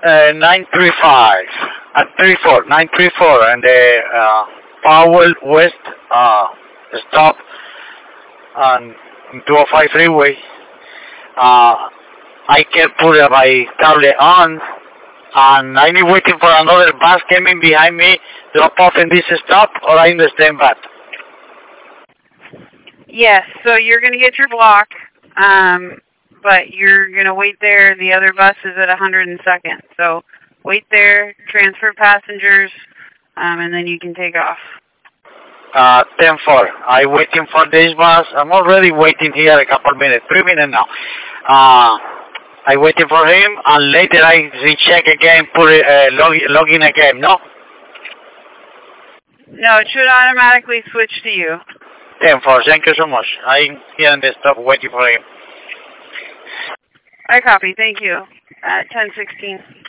935 at 934 and the Powell West stop on 205 freeway. I can put my tablet on, and I'm waiting for another bus coming behind me, drop off in this stop, or I understand that. Yes, so you're going to get your block, but you're going to wait there. The other bus is at 102nd. So wait there, transfer passengers, and then you can take off. 10-4. I'm waiting for this bus. I'm already waiting here a couple minutes, 3 minutes now. I'm waiting for him, and later I recheck again, log in again, no? No, it should automatically switch to you. 10-4, thank you so much. I'm here in the stop waiting for him. I copy, thank you. At 10:16.